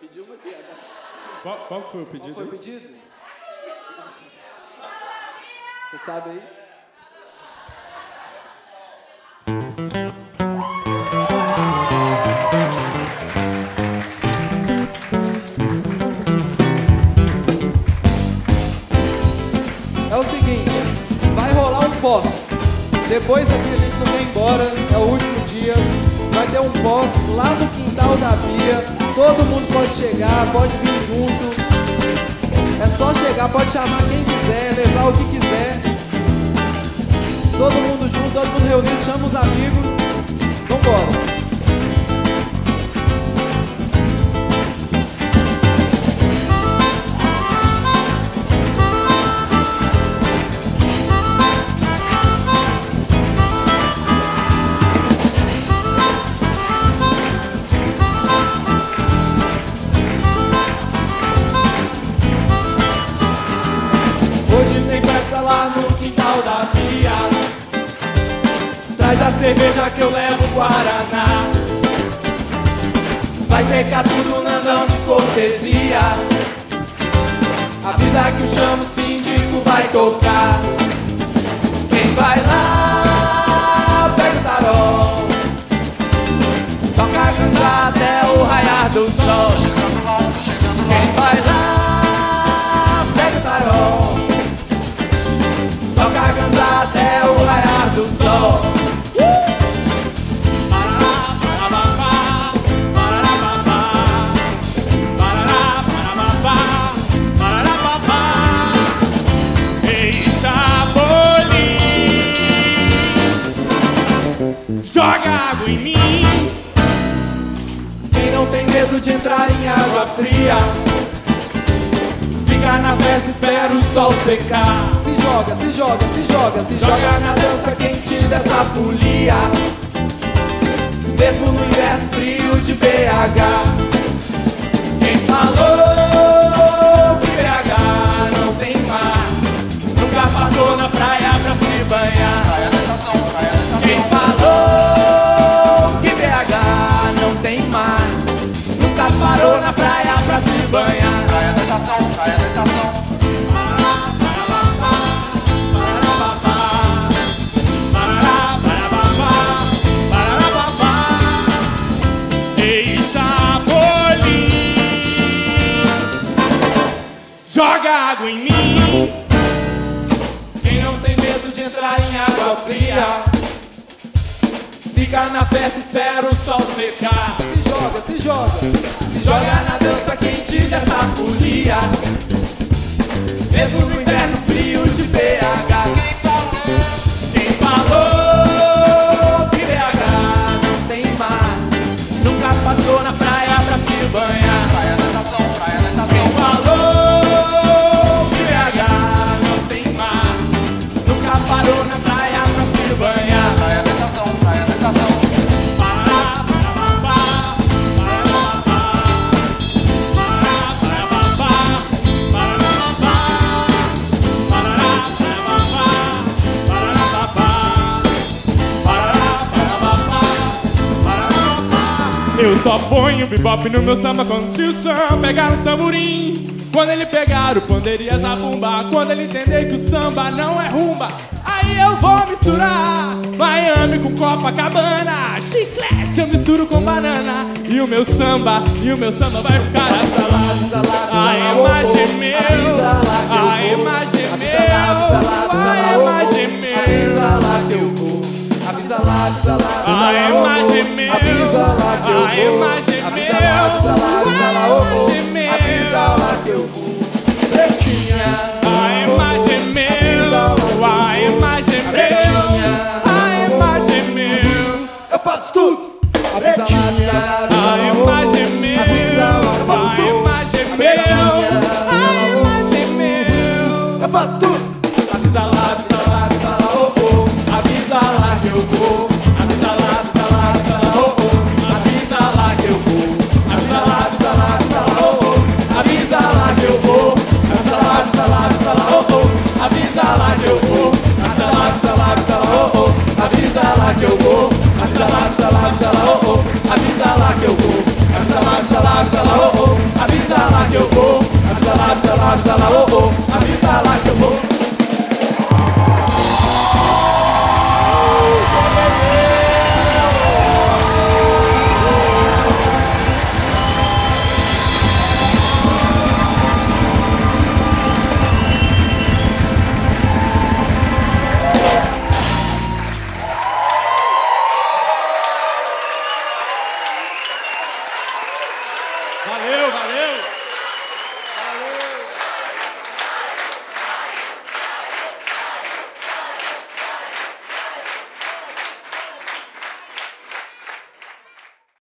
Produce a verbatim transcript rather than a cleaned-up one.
pediu uma aqui. Qual, qual foi o pedido? Qual foi o pedido? Você sabe aí? É o seguinte, vai rolar um pós. Depois daqui a gente não quer ir embora, é o último dia. Vai ter um pós lá no quintal da Bia. Todo mundo pode chegar, pode vir junto. É só chegar, pode chamar quem quiser, levar o que quiser. Todo mundo junto, todo mundo reunido, chama os amigos. Vambora. Traz a cerveja que eu levo Guaraná. Vai ter tudo Nandão de cortesia. Avisa que o chamo síndico vai tocar. Quem vai lá, pega o tarol. Toca a cantar até o raiar do sol. Quem vai lá, pega o tarol. Toca a cantar até o raiar do sol. Joga água em mim. Quem não tem medo de entrar em água fria, fica na festa, espera o sol secar. Se joga, se joga, se joga, se joga na dança quente dessa folia. Mesmo no inverno frio de B H. Quem falou que B H não tem mar, nunca passou na praia pra se banhar. Quem falou que B H não tem mar, nunca parou na praia pra se banhar. Praia da estação, praia da estação. Ei, Chapolin, joga água em mim. Quem não tem medo de entrar em água fria, fica na festa, espera o sol secar. Se joga, se joga, se joga na dança quente dessa folia. Mesmo no inverno frio de B H. Quem falou que B H não tem mar, nunca passou na praia pra se banhar. Praia da estação, praia da estação. Quem falou que B H não tem mar, nunca parou na praia pra se banhar. Praia da estação, praia da estação. Eu só ponho bebop no meu samba quando o tio Sam pegar no tamborim. Quando ele pegar o pandeiro e a zabumba, quando ele entender que o samba não é rumba, aí eu vou misturar Miami com Copacabana. Chiclete eu misturo com banana. E o meu samba, e o meu samba vai ficar assalado. A imagem meu, a imagem meu, a imagem meu. Avisa lá, avisa lá, a imagem meu, avisa lá que eu vou. a imagem meu, avisa lá, avisa lá, oh, oh. imagem meu, avisa lá que eu vou. Pretinha, a imagem meu, a imagem meu, a imagem meu. Eu faço tudo. Avisa lá, avisa lá, a imagem meu, a imagem meu, a imagem meu. Eu faço tudo. Avisa lá, avisa lá, avisa lá, oh, oh. Avisa lá que eu vou. Avisa lá, avisa lá, avisa lá, oh, oh. Avisa lá que eu vou. Valeu, valeu.